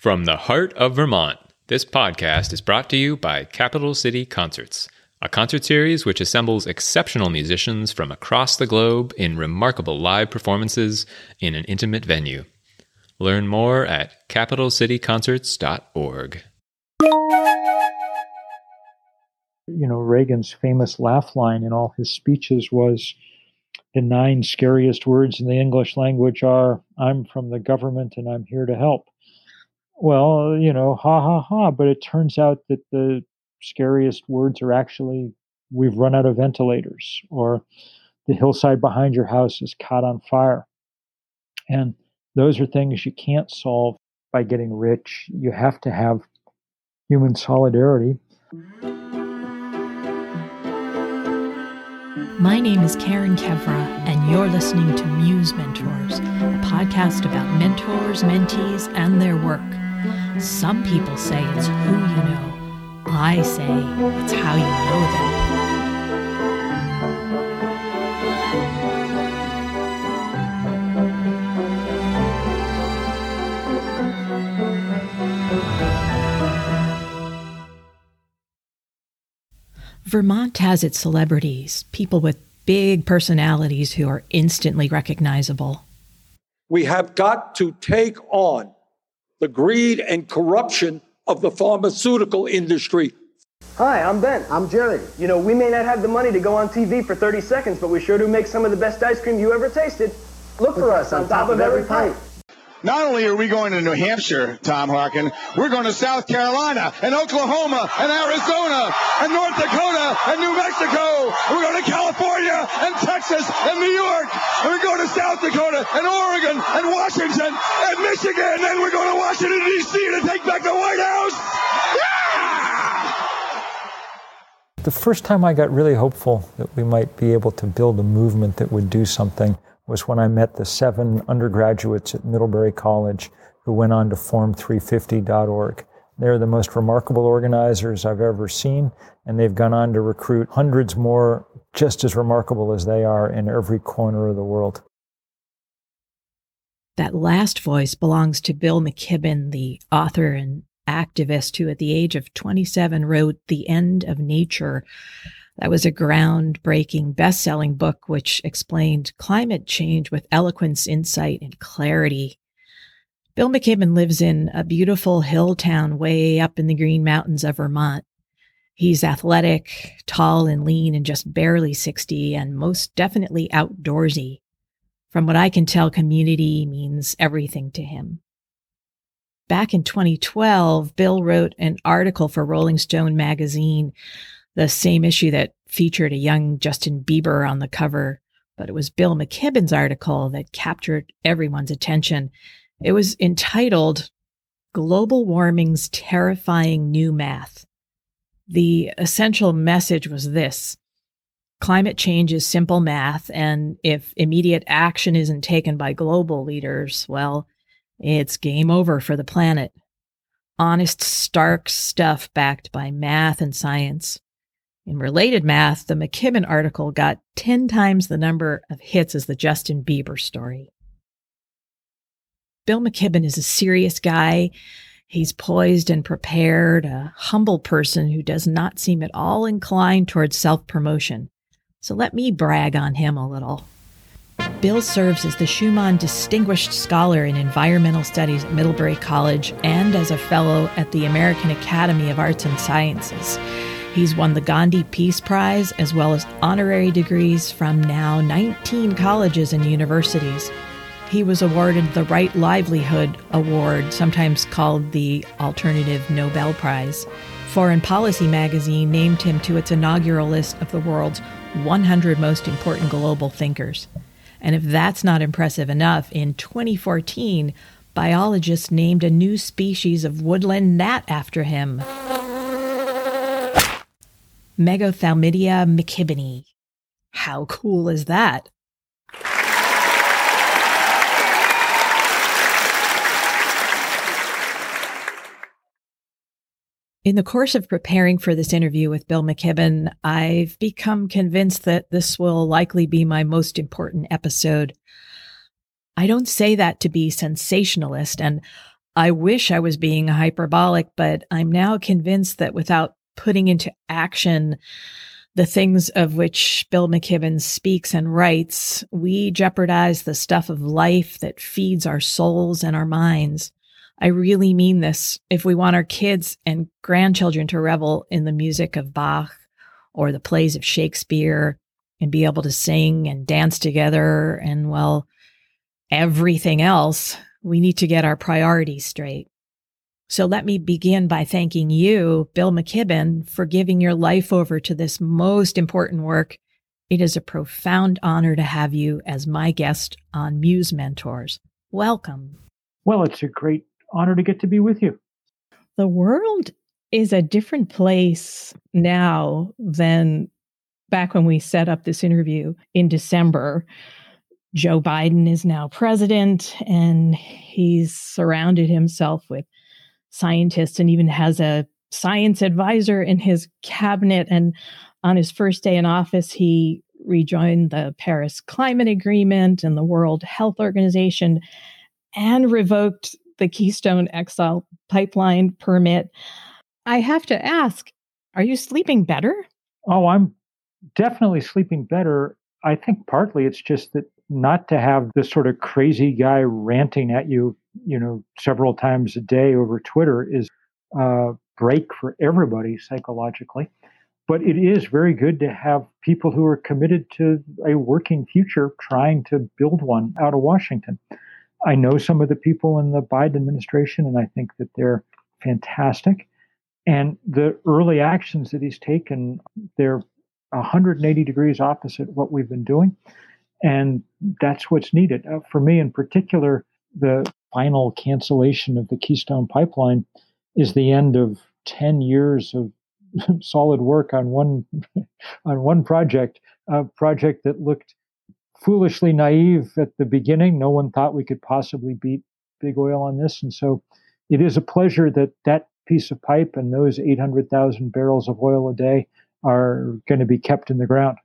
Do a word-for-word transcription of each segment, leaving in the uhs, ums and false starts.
From the heart of Vermont, this podcast is brought to you by Capital City Concerts, a concert series which assembles exceptional musicians from across the globe in remarkable live performances in an intimate venue. Learn more at capital city concerts dot org. You know, Reagan's famous laugh line in all his speeches was, the nine scariest words in the English language are, I'm from the government and I'm here to help. Well, you know, ha ha ha, but it turns out that the scariest words are actually, we've run out of ventilators, or the hillside behind your house is caught on fire. And those are things you can't solve by getting rich. You have to have human solidarity. My name is Karen Kevra, and you're listening to Muse Mentors, a podcast about mentors, mentees, and their work. Some people say it's who you know. I say it's how you know them. Vermont has its celebrities, people with big personalities who are instantly recognizable. We have got to take on the greed and corruption of the pharmaceutical industry. Hi, I'm Ben. I'm Jerry. You know, we may not have the money to go on T V for thirty seconds, but we sure do make some of the best ice cream you ever tasted. Look for us on top of every pint. Not only are we going to New Hampshire, Tom Harkin, we're going to South Carolina and Oklahoma and Arizona and North Dakota and New Mexico. We're going to California and Texas and New York. And we're going to South Dakota and Oregon and Washington and Michigan. And then we're going to Washington, D C to take back the White House. Yeah! The first time I got really hopeful that we might be able to build a movement that would do something was when I met the seven undergraduates at Middlebury College who went on to form three fifty dot org. They're the most remarkable organizers I've ever seen, and they've gone on to recruit hundreds more just as remarkable as they are in every corner of the world. That last voice belongs to Bill McKibben, the author and activist who at the age of twenty-seven wrote The End of Nature. That was a groundbreaking, best-selling book which explained climate change with eloquence, insight, and clarity. Bill McKibben lives in a beautiful hill town way up in the Green Mountains of Vermont. He's athletic, tall and lean, and just barely sixty, and most definitely outdoorsy. From what I can tell, community means everything to him. Back in twenty twelve, Bill wrote an article for Rolling Stone magazine, the same issue that featured a young Justin Bieber on the cover, but it was Bill McKibben's article that captured everyone's attention. It was entitled Global Warming's Terrifying New Math. The essential message was this: climate change is simple math, and if immediate action isn't taken by global leaders, well, it's game over for the planet. Honest, stark stuff backed by math and science. In related math, the McKibben article got ten times the number of hits as the Justin Bieber story. Bill McKibben is a serious guy. He's poised and prepared, a humble person who does not seem at all inclined towards self-promotion. So let me brag on him a little. Bill serves as the Schumann Distinguished Scholar in Environmental Studies at Middlebury College and as a fellow at the American Academy of Arts and Sciences. He's won the Gandhi Peace Prize as well as honorary degrees from now nineteen colleges and universities. He was awarded the Right Livelihood Award, sometimes called the Alternative Nobel Prize. Foreign Policy magazine named him to its inaugural list of the world's one hundred most important global thinkers. And if that's not impressive enough, in twenty fourteen, biologists named a new species of woodland gnat after him. Megothalmidia mckibbeni. How cool is that? In the course of preparing for this interview with Bill McKibben, I've become convinced that this will likely be my most important episode. I don't say that to be sensationalist, and I wish I was being hyperbolic, but I'm now convinced that without putting into action the things of which Bill McKibben speaks and writes, we jeopardize the stuff of life that feeds our souls and our minds. I really mean this. If we want our kids and grandchildren to revel in the music of Bach or the plays of Shakespeare and be able to sing and dance together and, well, everything else, we need to get our priorities straight. So let me begin by thanking you, Bill McKibben, for giving your life over to this most important work. It is a profound honor to have you as my guest on Muse Mentors. Welcome. Well, it's a great honor to get to be with you. The world is a different place now than back when we set up this interview in December. Joe Biden is now president, and he's surrounded himself with scientists and even has a science advisor in his cabinet. And on his first day in office, he rejoined the Paris Climate Agreement and the World Health Organization and revoked the Keystone X L pipeline permit. I have to ask, are you sleeping better? Oh, I'm definitely sleeping better. I think partly it's just that not to have this sort of crazy guy ranting at you, you know, several times a day over Twitter is a break for everybody psychologically. But it is very good to have people who are committed to a working future trying to build one out of Washington. I know some of the people in the Biden administration, and I think that they're fantastic. And the early actions that he's taken, they're one hundred eighty degrees opposite what we've been doing. And that's what's needed. Uh, for me in particular, the final cancellation of the Keystone Pipeline is the end of ten years of solid work on one on one project, a project that looked foolishly naive at the beginning. No one thought we could possibly beat big oil on this. And so it is a pleasure that that piece of pipe and those eight hundred thousand barrels of oil a day are going to be kept in the ground.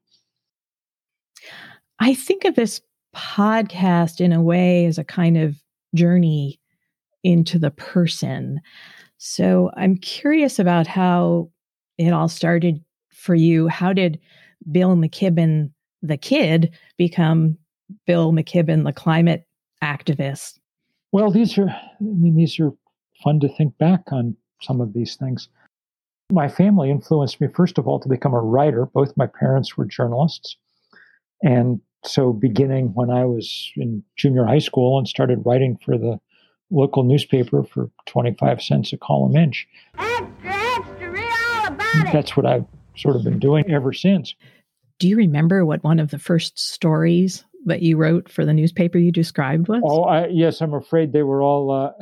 I think of this podcast in a way as a kind of journey into the person. So I'm curious about how it all started for you. How did Bill McKibben, the kid, become Bill McKibben, the climate activist? Well, these are, I mean, these are fun to think back on some of these things. My family influenced me, first of all, to become a writer. Both my parents were journalists. And so beginning when I was in junior high school and started writing for the local newspaper for twenty-five cents a column inch. Extra, extra, read all about it. That's what I've sort of been doing ever since. Do you remember what one of the first stories that you wrote for the newspaper you described was? Oh, I, yes, I'm afraid they were all, uh,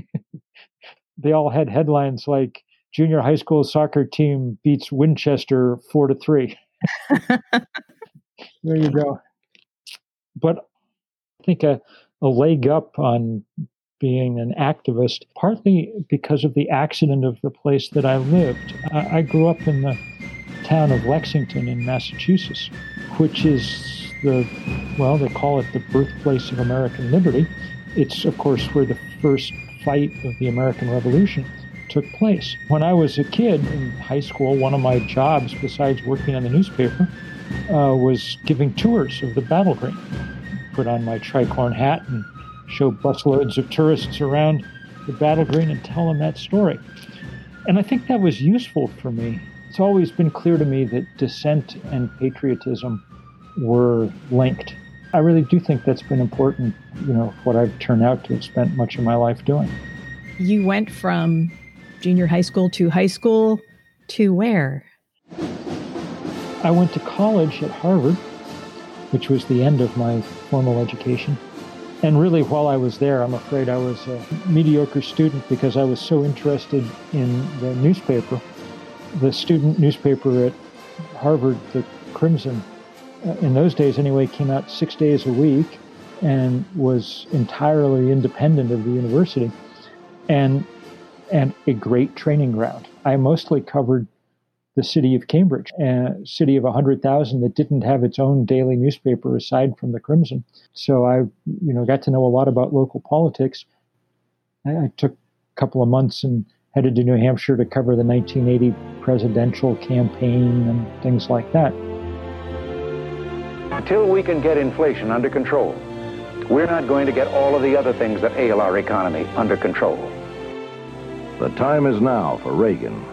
they all had headlines like, junior high school soccer team beats Winchester four to three. There you go. But I think a, a leg up on being an activist, partly because of the accident of the place that I lived. I, I grew up in the town of Lexington in Massachusetts, which is the, well, they call it the birthplace of American liberty. It's, of course, where the first fight of the American Revolution took place. When I was a kid in high school, one of my jobs, besides working on the newspaper, uh, was giving tours of the battle green. Put on my tricorn hat and show busloads of tourists around the battle green and tell them that story. And I think that was useful for me. It's always been clear to me that dissent and patriotism were linked. I really do think that's been important, you know, what I've turned out to have spent much of my life doing. You went from junior high school to high school to where? I went to college at Harvard, which was the end of my formal education. And really, while I was there, I'm afraid I was a mediocre student because I was so interested in the newspaper. The student newspaper at Harvard, the Crimson, uh, in those days anyway, came out six days a week and was entirely independent of the university and and a great training ground. I mostly covered the city of Cambridge, a city of one hundred thousand that didn't have its own daily newspaper aside from the Crimson. So I, you know, got to know a lot about local politics. I, I took couple of months and headed to New Hampshire to cover the nineteen eighty presidential campaign and things like that. Until we can get inflation under control, we're not going to get all of the other things that ail our economy under control. The time is now for Reagan.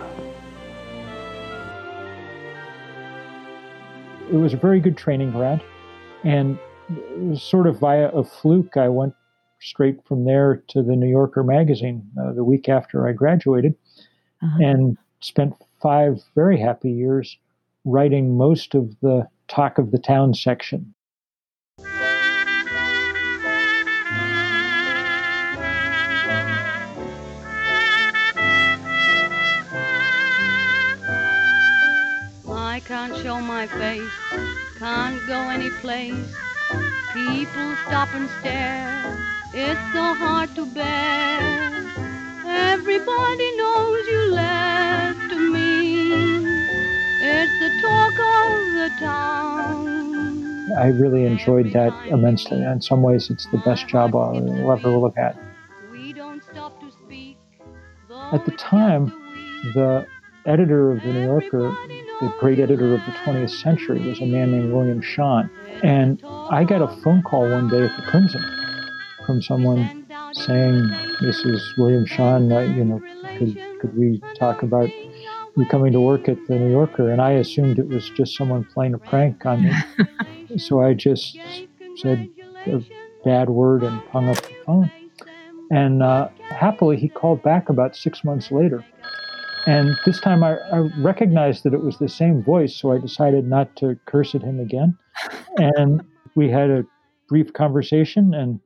It was a very good training ground, and it was sort of via a fluke. I went straight from there to the New Yorker magazine uh, the week after I graduated, uh-huh. and spent five very happy years writing most of the Talk of the Town section. I can't show my face, can't go any place. People stop and stare, it's so hard to bear. Everybody knows you left me, it's the talk of the town. I really enjoyed that immensely. In some ways, it's the best job I'll ever will have had. We don't stop to speak. At the time, the editor of The New Yorker, the great editor of the twentieth century, was a man named William Shawn. And I got a phone call one day at the Crimson from someone saying, "This is William Shawn, uh, you know, could, could we talk about you coming to work at The New Yorker?" And I assumed it was just someone playing a prank on me. So I just said a bad word and hung up the phone. And uh, happily, he called back about six months later. And this time I, I recognized that it was the same voice, so I decided not to curse at him again. And we had a brief conversation, and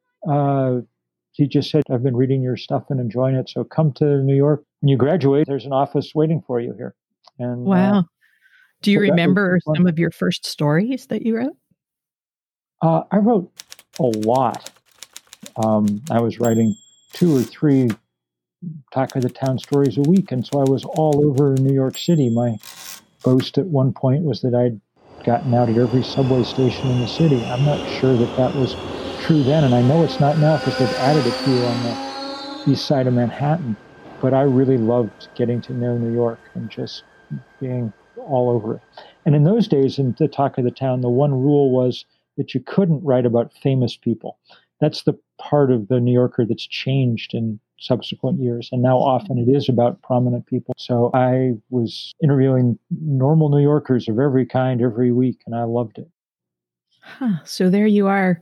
uh, he just said, "I've been reading your stuff and enjoying it, so come to New York. When you graduate, there's an office waiting for you here." And wow. Uh, Do you so remember some of your first stories that you wrote? Uh, I wrote a lot. Um, I was writing two or three Talk of the Town stories a week, and so I was all over New York City. My boast at one point was that I'd gotten out at every subway station in the city. I'm not sure that that was true then, and I know it's not now because they've added a few on the east side of Manhattan. But I really loved getting to know New York and just being all over it. And in those days, in the Talk of the Town, the one rule was that you couldn't write about famous people. That's the part of the New Yorker that's changed in subsequent years. And now often it is about prominent people. So I was interviewing normal New Yorkers of every kind every week, and I loved it. Huh. So there you are,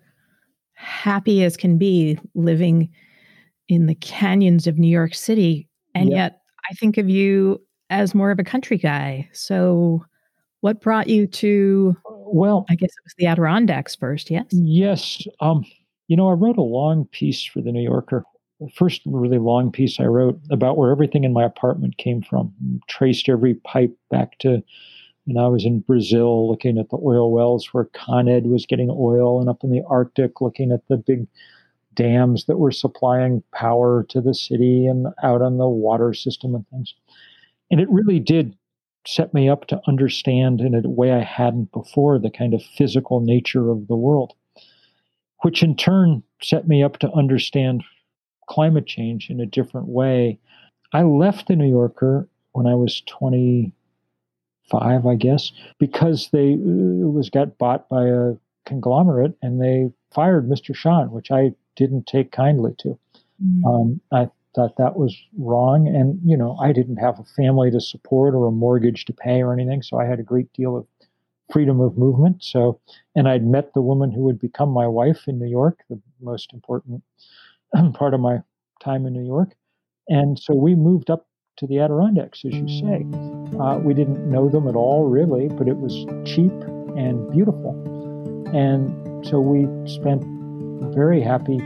happy as can be, living in the canyons of New York City. And Yeah. yet I think of you as more of a country guy. So what brought you to, Well, I guess it was the Adirondacks first, yes? yes. Um, you know, I wrote a long piece for the New Yorker. The first really long piece I wrote about where everything in my apartment came from. Traced every pipe back to, you know, I was in Brazil looking at the oil wells where Con Ed was getting oil, and up in the Arctic looking at the big dams that were supplying power to the city and out on the water system and things. And it really did set me up to understand in a way I hadn't before the kind of physical nature of the world, which in turn set me up to understand climate change in a different way. I left the New Yorker when I was twenty-five, I guess, because they it was got bought by a conglomerate and they fired Mister Shawn, which I didn't take kindly to. Mm-hmm. Um, I thought that was wrong. And, you know, I didn't have a family to support or a mortgage to pay or anything. So I had a great deal of freedom of movement. So, and I'd met the woman who would become my wife in New York, the most important part of my time in New York. And so we moved up to the Adirondacks, as you say. Uh, we didn't know them at all, really, but it was cheap and beautiful. And so we spent a very happy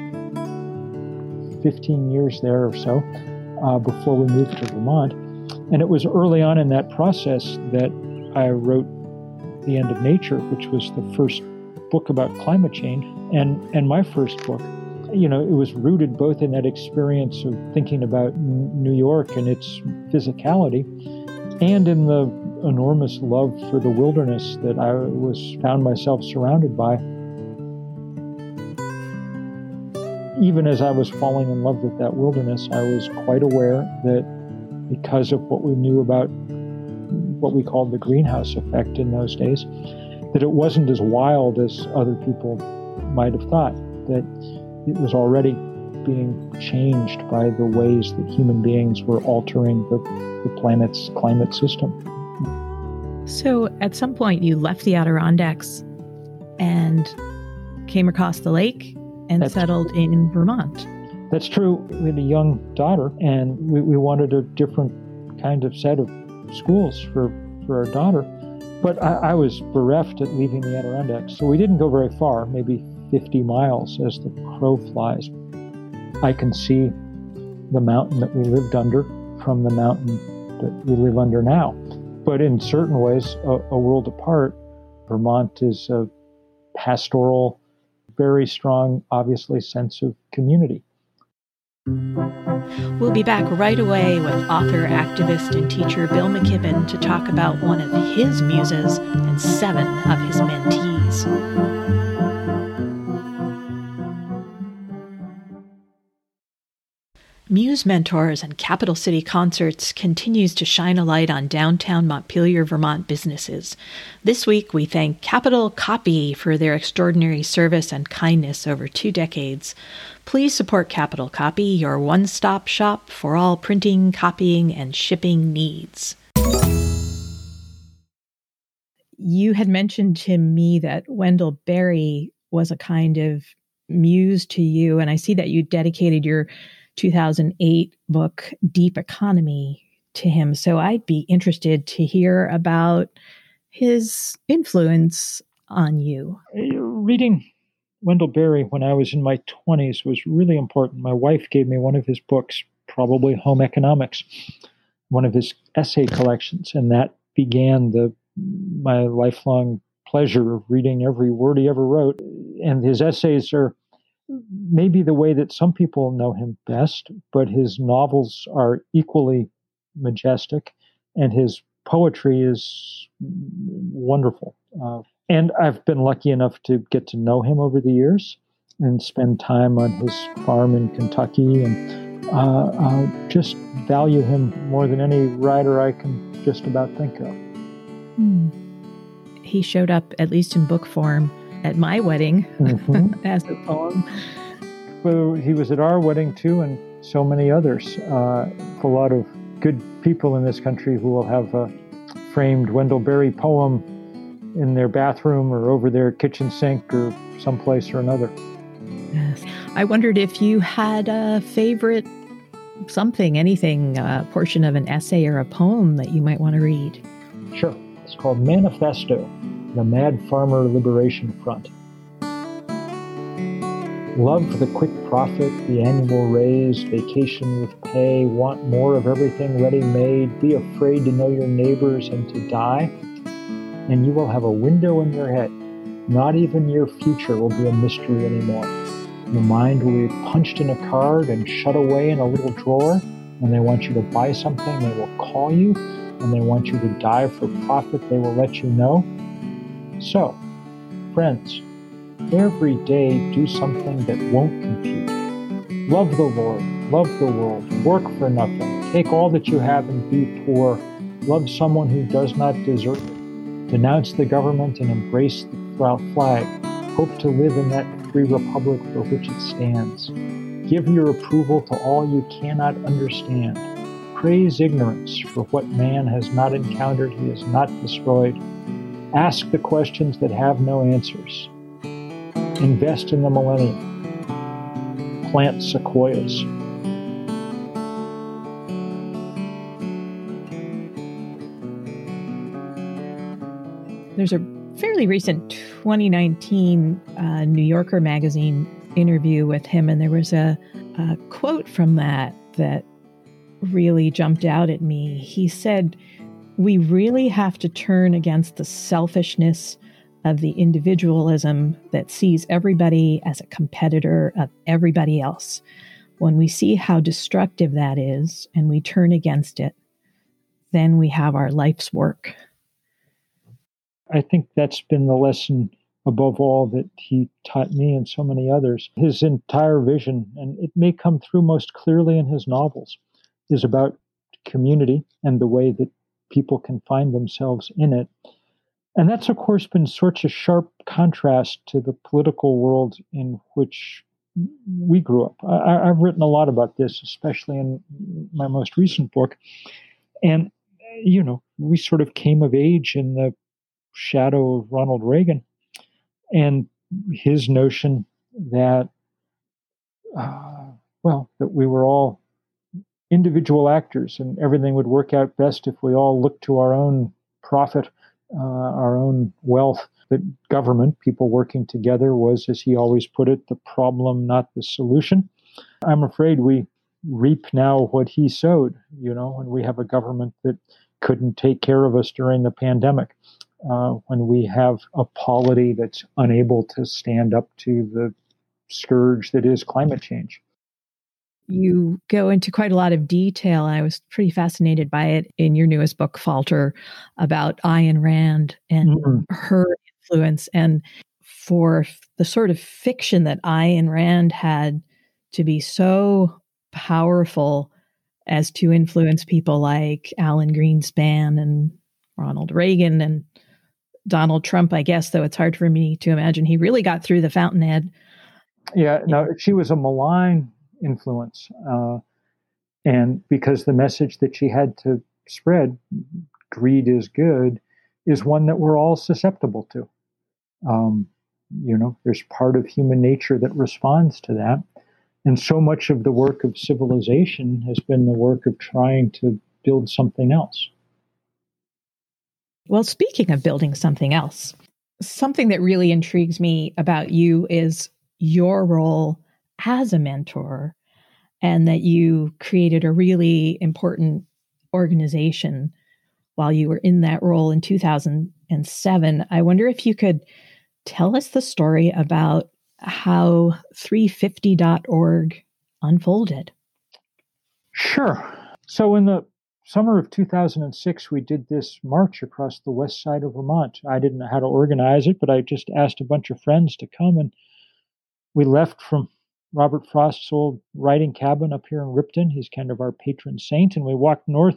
fifteen years there or so uh, before we moved to Vermont. And it was early on in that process that I wrote The End of Nature, which was the first book about climate change and, and my first book. You know, it was rooted both in that experience of thinking about New York and its physicality and in the enormous love for the wilderness that I was found myself surrounded by. even as I was falling in love with that wilderness, I was quite aware that because of what we knew about what we called the greenhouse effect in those days, that it wasn't as wild as other people might have thought, that it was already being changed by the ways that human beings were altering the, the planet's climate system. So at some point you left the Adirondacks and came across the lake and That's settled true. in Vermont. That's true. We had a young daughter, and we, we wanted a different kind of set of schools for, for our daughter. But I, I was bereft at leaving the Adirondacks, so we didn't go very far, maybe fifty miles as the crow flies. I can see the mountain that we lived under from the mountain that we live under now. But in certain ways, a, a world apart. Vermont is a pastoral, very strong, obviously, sense of community. We'll be back right away with author, activist, and teacher Bill McKibben to talk about one of his muses and seven of his mentees. Muse Mentors and Capital City Concerts continues to shine a light on downtown Montpelier, Vermont businesses. This week, we thank Capital Copy for their extraordinary service and kindness over two decades. Please support Capital Copy, your one-stop shop for all printing, copying, and shipping needs. You had mentioned to me that Wendell Berry was a kind of muse to you, and I see that you dedicated your two thousand eight book, Deep Economy, to him. So I'd be interested to hear about his influence on you. Reading Wendell Berry when I was in my twenties was really important. My wife gave me one of his books, probably Home Economics, one of his essay collections, and that began the my lifelong pleasure of reading every word he ever wrote. And his essays are maybe the way that some people know him best, but his novels are equally majestic, and his poetry is wonderful. Uh, and I've been lucky enough to get to know him over the years and spend time on his farm in Kentucky, and uh, uh, just value him more than any writer I can just about think of. Hmm. He showed up, at least in book form, at my wedding mm-hmm. as a poem. Well, he was at our wedding too, and so many others. Uh, a lot of good people in this country who will have a framed Wendell Berry poem in their bathroom or over their kitchen sink or someplace or another. Yes. I wondered if you had a favorite something, anything, a portion of an essay or a poem that you might want to read. Sure. It's called Manifesto, the Mad Farmer Liberation Front. Love the quick profit, the annual raise, vacation with pay, want more of everything ready-made, be afraid to know your neighbors and to die, and you will have a window in your head. Not even your future will be a mystery anymore. Your mind will be punched in a card and shut away in a little drawer. When they want you to buy something, they will call you. When they want you to die for profit, they will let you know. So, friends, every day do something that won't compute. Love the Lord, love the world, work for nothing, take all that you have and be poor, love someone who does not deserve it, denounce the government and embrace the flag, hope to live in that free republic for which it stands. Give your approval to all you cannot understand. Praise ignorance for what man has not encountered, he has not destroyed. Ask the questions that have no answers. Invest in the millennium. Plant sequoias. There's a fairly recent twenty nineteen uh, New Yorker magazine interview with him, and there was a, a quote from that that really jumped out at me. He said, "We really have to turn against the selfishness of the individualism that sees everybody as a competitor of everybody else. When we see how destructive that is and we turn against it, then we have our life's work." I think that's been the lesson above all, that he taught me and so many others. His entire vision, and it may come through most clearly in his novels, is about community and the way that people can find themselves in it. And that's, of course, been such a sharp contrast to the political world in which we grew up. I, I've written a lot about this, especially in my most recent book. And, you know, we sort of came of age in the shadow of Ronald Reagan and his notion that, uh, well, that we were all individual actors and everything would work out best if we all looked to our own profit, uh, our own wealth. That government, people working together, was, as he always put it, the problem, not the solution. I'm afraid we reap now what he sowed, you know, when we have a government that couldn't take care of us during the pandemic, uh, when we have a polity that's unable to stand up to the scourge that is climate change. You go into quite a lot of detail. I was pretty fascinated by it in your newest book, Falter, about Ayn Rand and mm-hmm. her influence, and for the sort of fiction that Ayn Rand had to be so powerful as to influence people like Alan Greenspan and Ronald Reagan and Donald Trump, I guess, though it's hard for me to imagine he really got through the fountainhead. Yeah, no, she was a malign influence. Uh, and because the message that she had to spread, greed is good, is one that we're all susceptible to. Um, you know, there's part of human nature that responds to that. And so much of the work of civilization has been the work of trying to build something else. Well, speaking of building something else, something that really intrigues me about you is your role as a mentor, and that you created a really important organization while you were in that role in two thousand seven. I wonder if you could tell us the story about how three fifty dot org unfolded. Sure. So in the summer of two thousand six, we did this march across the west side of Vermont. I didn't know how to organize it, but I just asked a bunch of friends to come, and we left from Robert Frost's old writing cabin up here in Ripton. He's kind of our patron saint, and we walked north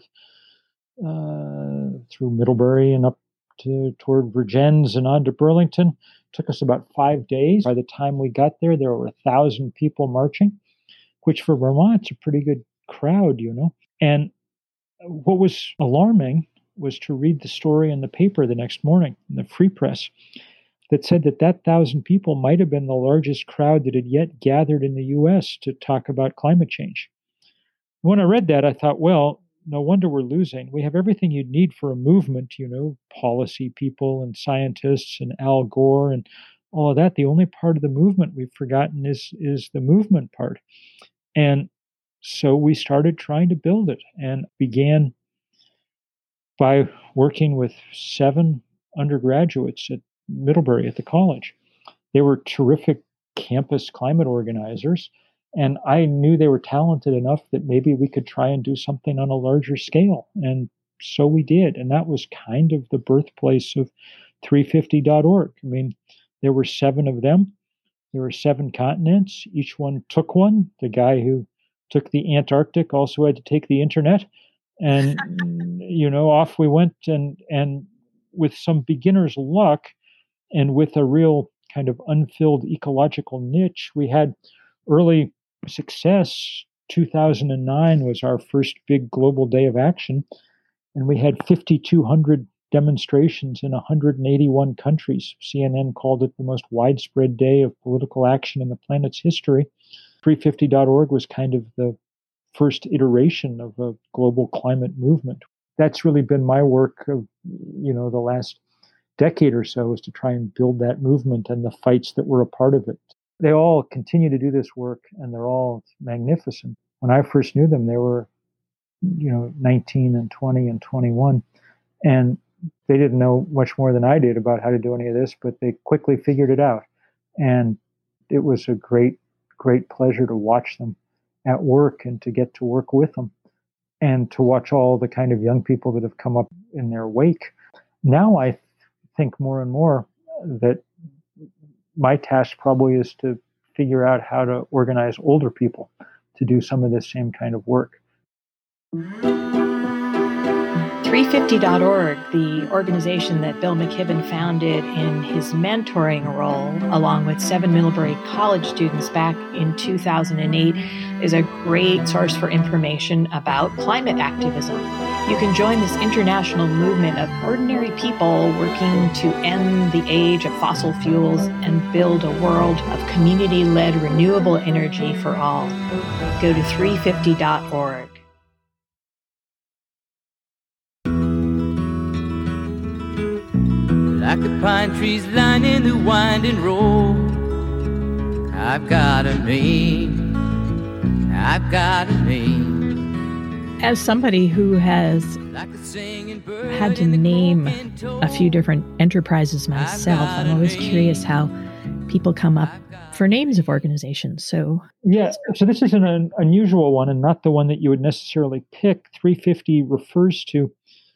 uh, through Middlebury and up to toward Vergennes and on to Burlington. Took us about five days. By the time we got there, there were a thousand people marching, which for Vermont's a pretty good crowd, you know. And what was alarming was to read the story in the paper the next morning, in the Free Press, that said that that thousand people might have been the largest crowd that had yet gathered in the U S to talk about climate change. When I read that, I thought, well, no wonder we're losing. We have everything you'd need for a movement, you know, policy people and scientists and Al Gore and all of that. The only part of the movement we've forgotten is, is the movement part. And so we started trying to build it and began by working with seven undergraduates at Middlebury at the college. They were terrific campus climate organizers, and I knew they were talented enough that maybe we could try and do something on a larger scale. And so we did. And that was kind of the birthplace of three fifty dot org. I mean, there were seven of them. There were seven continents. Each one took one. The guy who took the Antarctic also had to take the internet. And, you know, off we went. And, and with some beginner's luck, and with a real kind of unfilled ecological niche, we had early success. two thousand nine was our first big global day of action, and we had fifty-two hundred demonstrations in one hundred eighty-one countries. C N N called it the most widespread day of political action in the planet's history. three fifty dot org was kind of the first iteration of a global climate movement. That's really been my work of, you know, the last decade or so, is to try and build that movement and the fights that were a part of it. They all continue to do this work, and they're all magnificent. When I first knew them, they were, you know, nineteen and twenty and twenty-one, and they didn't know much more than I did about how to do any of this, but they quickly figured it out. And it was a great, great pleasure to watch them at work and to get to work with them and to watch all the kind of young people that have come up in their wake. Now I think more and more that my task probably is to figure out how to organize older people to do some of this same kind of work. three fifty dot org, the organization that Bill McKibben founded in his mentoring role, along with seven Middlebury College students back in two thousand eight, is a great source for information about climate activism. You can join this international movement of ordinary people working to end the age of fossil fuels and build a world of community-led renewable energy for all. Go to three fifty dot org. Like the pine trees lining the winding road, I've got a name, I've got a name. As somebody who has had to name a few different enterprises myself, I'm always curious how people come up for names of organizations. So yeah, so this is an unusual one and not the one that you would necessarily pick. three fifty refers to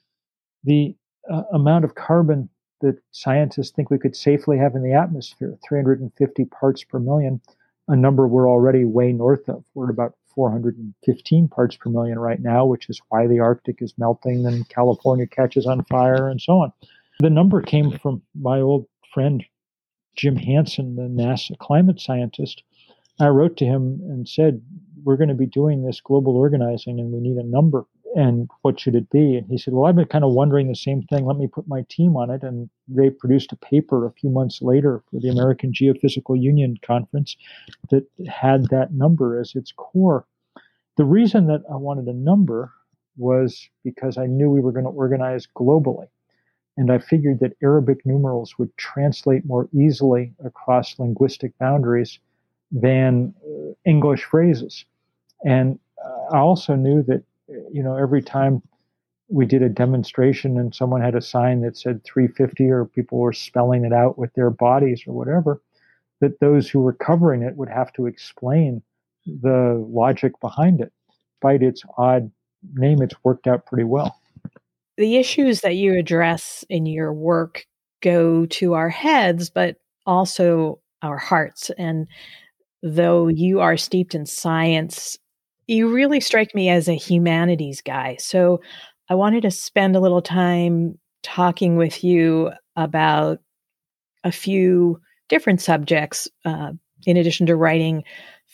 the uh, amount of carbon that scientists think we could safely have in the atmosphere, three hundred fifty parts per million, a number we're already way north of. We're at about four hundred fifteen parts per million right now, which is why the Arctic is melting and California catches on fire and so on. The number came from my old friend, Jim Hansen, the NASA climate scientist. I wrote to him and said, we're going to be doing this global organizing and we need a number. And what should it be? And he said, well, I've been kind of wondering the same thing. Let me put my team on it. And they produced a paper a few months later for the American Geophysical Union conference that had that number as its core. The reason that I wanted a number was because I knew we were going to organize globally. And I figured that Arabic numerals would translate more easily across linguistic boundaries than uh, English phrases. And uh, I also knew that you know, every time we did a demonstration and someone had a sign that said three fifty or people were spelling it out with their bodies or whatever, that those who were covering it would have to explain the logic behind it. Despite its odd name, it's worked out pretty well. The issues that you address in your work go to our heads, but also our hearts. And though you are steeped in science, you really strike me as a humanities guy. So I wanted to spend a little time talking with you about a few different subjects, uh, in addition to writing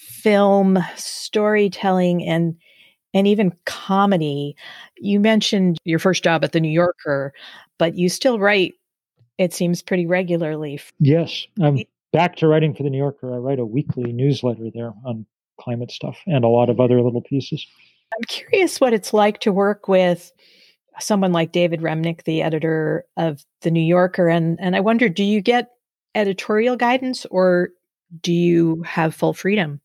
film, storytelling, and and even comedy. You mentioned your first job at The New Yorker, but you still write, it seems, pretty regularly. Yes, I'm back to writing for The New Yorker. I write a weekly newsletter there on climate stuff and a lot of other little pieces. I'm curious what it's like to work with someone like David Remnick, the editor of The New Yorker. And, and I wonder, do you get editorial guidance or do you have full freedom?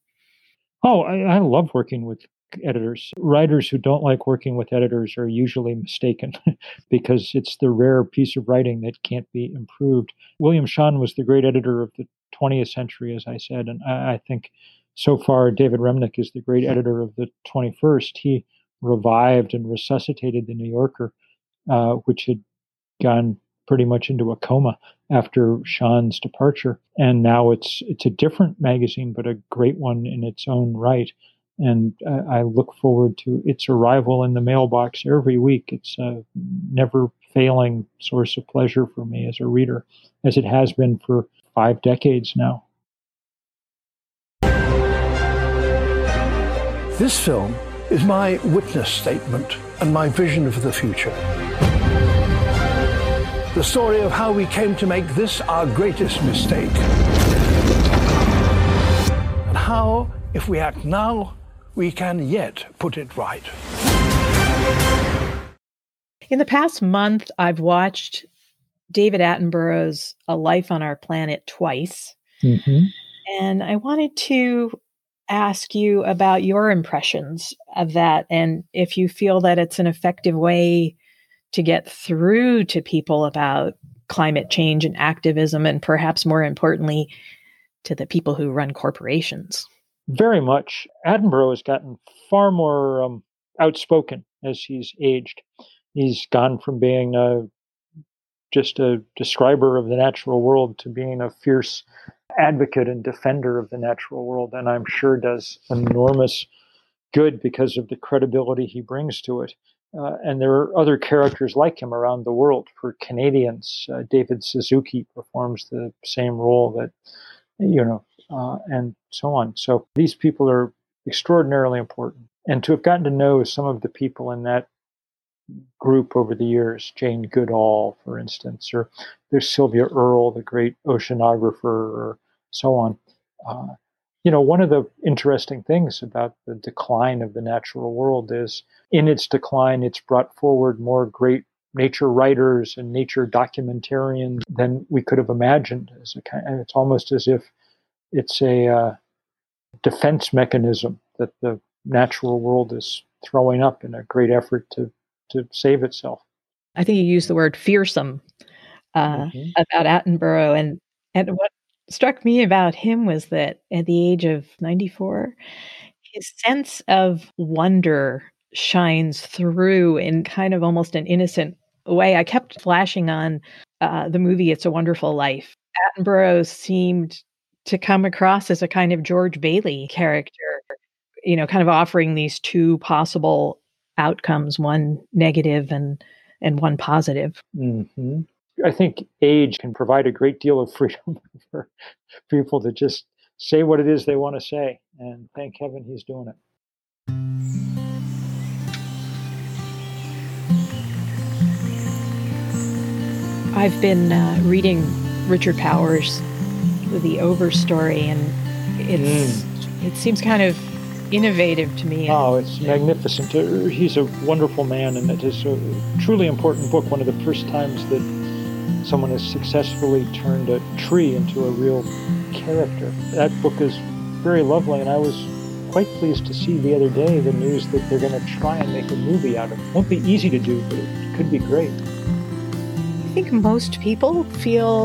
Oh, I, I love working with editors. Writers who don't like working with editors are usually mistaken because it's the rare piece of writing that can't be improved. William Shawn was the great editor of the twentieth century, as I said, and I, I think so far, David Remnick is the great editor of the twenty-first. He revived and resuscitated The New Yorker, uh, which had gone pretty much into a coma after Shawn's departure. And now it's it's a different magazine, but a great one in its own right. And uh, I look forward to its arrival in the mailbox every week. It's a never failing source of pleasure for me as a reader, as it has been for five decades now. This film is my witness statement and my vision of the future. The story of how we came to make this our greatest mistake. And how, if we act now, we can yet put it right. In the past month, I've watched David Attenborough's A Life on Our Planet twice. Mm-hmm. And I wanted to ask you about your impressions of that and if you feel that it's an effective way to get through to people about climate change and activism, and perhaps more importantly, to the people who run corporations. Very much. Attenborough has gotten far more um, outspoken as he's aged. He's gone from being a, just a describer of the natural world to being a fierce advocate and defender of the natural world, and I'm sure does enormous good because of the credibility he brings to it. Uh, and there are other characters like him around the world. For Canadians, uh, David Suzuki performs the same role that, you know, uh, and so on. So these people are extraordinarily important. And to have gotten to know some of the people in that group over the years, Jane Goodall, for instance, or there's Sylvia Earle, the great oceanographer, or so on. Uh, you know, one of the interesting things about the decline of the natural world is in its decline, it's brought forward more great nature writers and nature documentarians than we could have imagined. As a kind, and it's almost as if it's a uh, defense mechanism that the natural world is throwing up in a great effort to to save itself. I think you used the word fearsome uh, mm-hmm. about Attenborough, and and what struck me about him was that at the age of ninety-four, his sense of wonder shines through in kind of almost an innocent way. I kept flashing on uh, the movie It's a Wonderful Life. Attenborough seemed to come across as a kind of George Bailey character, you know, kind of offering these two possible outcomes, one negative and and one positive. Mm-hmm. I think age can provide a great deal of freedom for people to just say what it is they want to say, and thank heaven he's doing it. I've been uh, reading Richard Powers' The Overstory, and it's mm. it seems kind of innovative to me. Oh, it's magnificent. He's a wonderful man, and it is a truly important book. One of the first times that someone has successfully turned a tree into a real character. That book is very lovely, and I was quite pleased to see the other day the news that they're going to try and make a movie out of it. It won't be easy to do, but it could be great. I think most people feel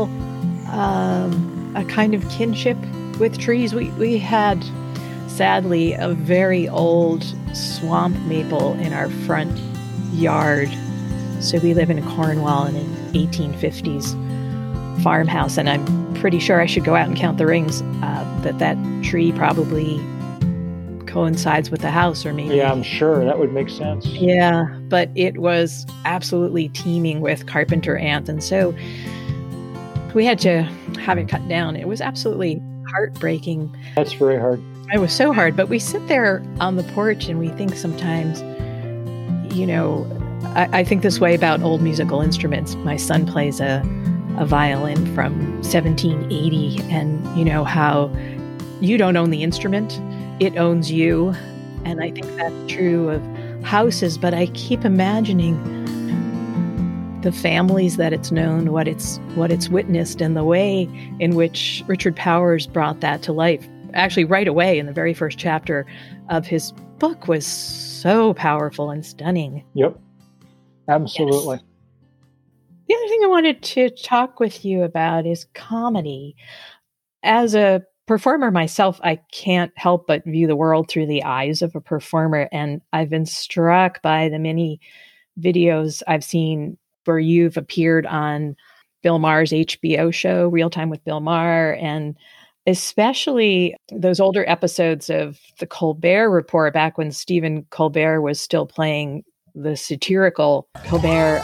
um, a kind of kinship with trees. We we had, sadly, a very old swamp maple in our front yard. So we live in Cornwall in an eighteen fifties farmhouse, and I'm pretty sure I should go out and count the rings. Uh, that that tree probably coincides with the house, or maybe. Yeah, I'm sure that would make sense. Yeah, but it was absolutely teeming with carpenter ant, and so we had to have it cut down. It was absolutely heartbreaking. That's very hard. It was so hard, but we sit there on the porch and we think sometimes, you know, I, I think this way about old musical instruments. My son plays a, a violin from seventeen eighty, and you know how you don't own the instrument, it owns you. And I think that's true of houses, but I keep imagining the families that it's known, what it's what it's witnessed, and the way in which Richard Powers brought that to life. Actually, right away in the very first chapter of his book was so powerful and stunning. Yep, absolutely. Yes. The other thing I wanted to talk with you about is comedy. As a performer myself, I can't help but view the world through the eyes of a performer, and I've been struck by the many videos I've seen where you've appeared on Bill Maher's H B O show, Real Time with Bill Maher, and especially those older episodes of The Colbert Report, back when Stephen Colbert was still playing the satirical Colbert.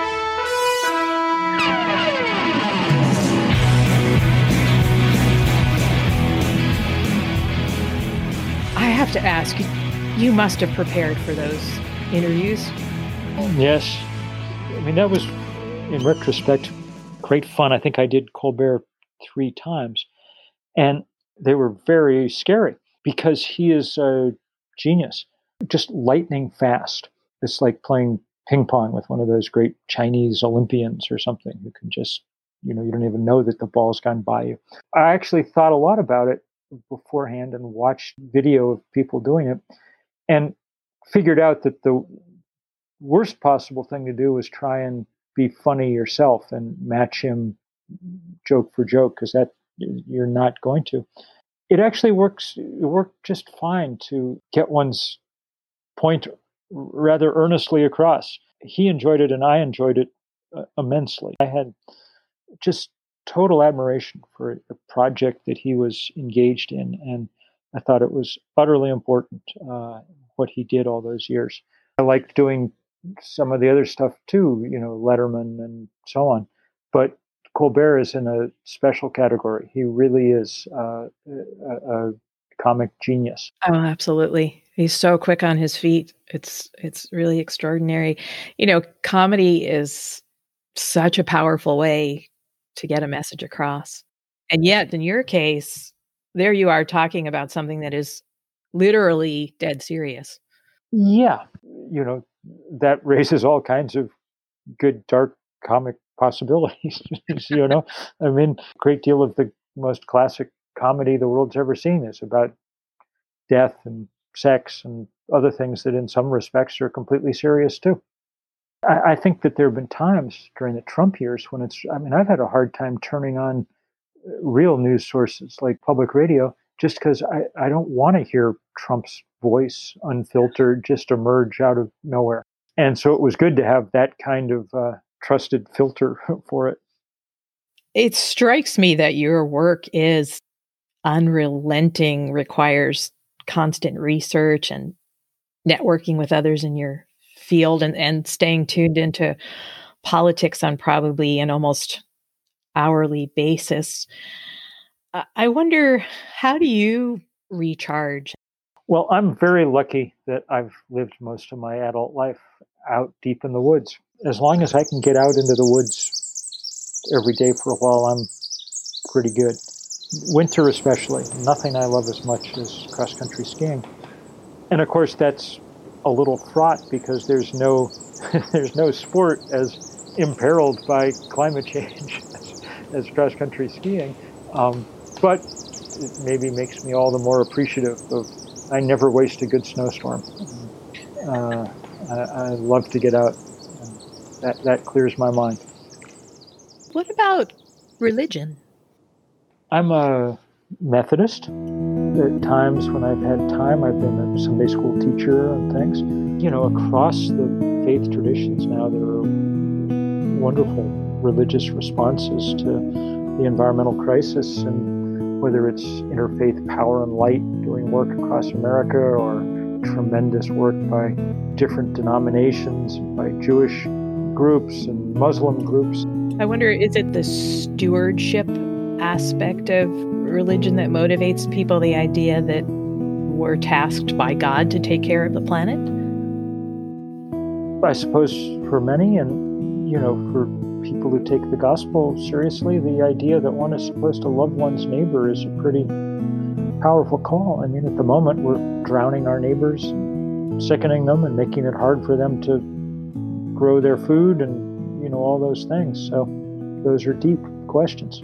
I have to ask, you must have prepared for those interviews. Yes. I mean, that was, in retrospect, great fun. I think I did Colbert three times. And they were very scary because he is a genius, just lightning fast. It's like playing ping pong with one of those great Chinese Olympians or something who can just, you know, you don't even know that the ball's gone by you. I actually thought a lot about it beforehand and watched video of people doing it and figured out that the worst possible thing to do was try and be funny yourself and match him joke for joke, because that you're not going to. It actually works. It worked just fine to get one's point rather earnestly across. He enjoyed it, and I enjoyed it uh, immensely. I had just total admiration for the project that he was engaged in, and I thought it was utterly important uh, what he did all those years. I liked doing some of the other stuff too, you know, Letterman and so on, but Colbert is in a special category. He really is uh, a, a comic genius. Oh, absolutely. He's so quick on his feet. It's it's really extraordinary. You know, comedy is such a powerful way to get a message across. And yet, in your case, there you are talking about something that is literally dead serious. Yeah. You know, that raises all kinds of good, dark comic possibilities. You know, I mean, a great deal of the most classic comedy the world's ever seen is about death and sex and other things that in some respects are completely serious too. I, I think that there have been times during the Trump years when it's, I mean, I've had a hard time turning on real news sources like public radio just because I, I don't want to hear Trump's voice unfiltered just emerge out of nowhere. And so it was good to have that kind of uh, trusted filter for it. It strikes me that your work is unrelenting, requires constant research and networking with others in your field and, and staying tuned into politics on probably an almost hourly basis. Uh, I wonder, how do you recharge? Well, I'm very lucky that I've lived most of my adult life out deep in the woods. As long as I can get out into the woods every day for a while, I'm pretty good. Winter especially, nothing I love as much as cross-country skiing. And of course, that's a little fraught because there's no there's no sport as imperiled by climate change as, as cross-country skiing. Um, but it maybe makes me all the more appreciative of, I never waste a good snowstorm. Uh, I, I love to get out. And that, that clears my mind. What about religion? I'm a Methodist. At times when I've had time, I've been a Sunday school teacher and things. You know, across the faith traditions now, there are wonderful religious responses to the environmental crisis, and whether it's Interfaith Power and Light doing work across America or tremendous work by different denominations, by Jewish groups and Muslim groups. I wonder, is it the stewardship aspect of religion that motivates people, the idea that we're tasked by God to take care of the planet? I suppose for many, and you know, for people who take the gospel seriously, the idea that one is supposed to love one's neighbor is a pretty powerful call. I mean, at the moment, we're drowning our neighbors, sickening them, and making it hard for them to grow their food and, you know, all those things. So those are deep questions.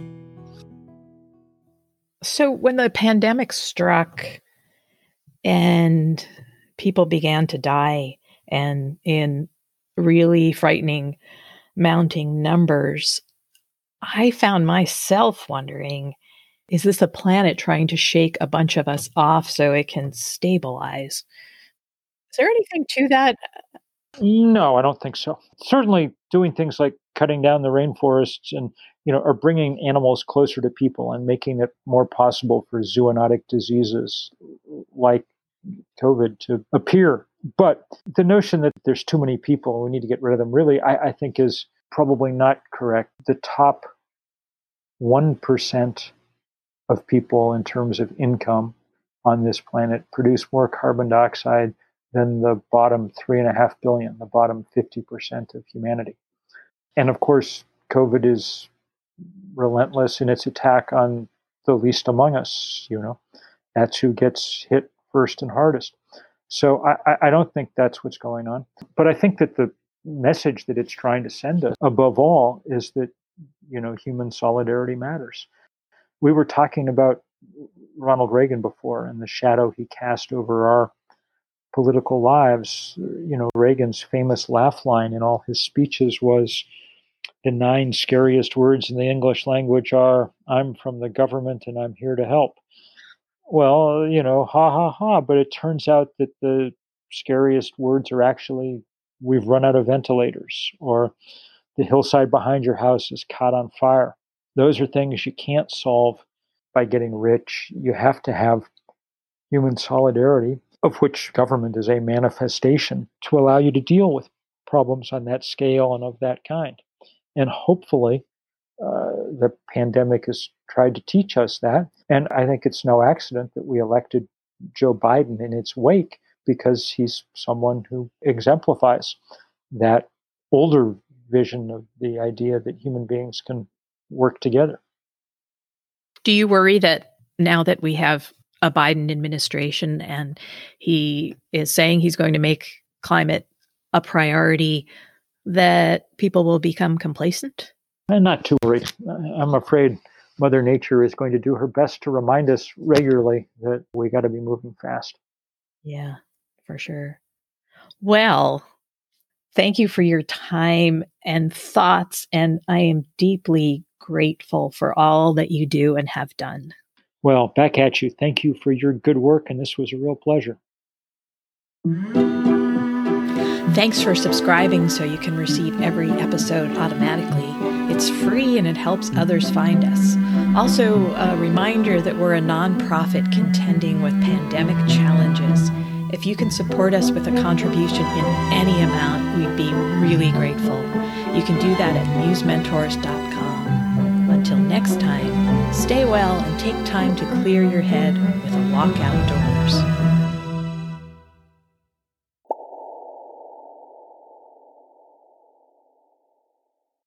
So when the pandemic struck and people began to die, and in really frightening mounting numbers, I found myself wondering, is this a planet trying to shake a bunch of us off so it can stabilize? Is there anything to that? No, I don't think so. Certainly doing things like cutting down the rainforests and, you know, or bringing animals closer to people and making it more possible for zoonotic diseases like COVID to appear. But the notion that there's too many people, we need to get rid of them, really, I, I think is probably not correct. The top one percent of people in terms of income on this planet produce more carbon dioxide than the bottom three and a half billion, the bottom fifty percent of humanity. And of course, COVID is relentless in its attack on the least among us, you know. That's who gets hit first and hardest. So I, I don't think that's what's going on. But I think that the message that it's trying to send us, above all, is that, you know, human solidarity matters. We were talking about Ronald Reagan before and the shadow he cast over our political lives. You know, Reagan's famous laugh line in all his speeches was, the nine scariest words in the English language are, I'm from the government and I'm here to help. Well, you know, ha, ha, ha. But it turns out that the scariest words are actually, we've run out of ventilators, or the hillside behind your house is caught on fire. Those are things you can't solve by getting rich. You have to have human solidarity, of which government is a manifestation, to allow you to deal with problems on that scale and of that kind. And hopefully, uh, the pandemic has tried to teach us that. And I think it's no accident that we elected Joe Biden in its wake, because he's someone who exemplifies that older vision of the idea that human beings can work together. Do you worry that now that we have a Biden administration and he is saying he's going to make climate a priority, that people will become complacent? I'm not too worried. I'm afraid Mother Nature is going to do her best to remind us regularly that we got to be moving fast. Yeah, for sure. Well, thank you for your time and thoughts, and I am deeply grateful for all that you do and have done. Well, back at you. Thank you for your good work, and this was a real pleasure. Thanks for subscribing so you can receive every episode automatically. It's free and it helps others find us. Also, a reminder that we're a nonprofit contending with pandemic challenges. If you can support us with a contribution in any amount, we'd be really grateful. You can do that at muse mentors dot com. Until next time, stay well and take time to clear your head with a walk outdoors.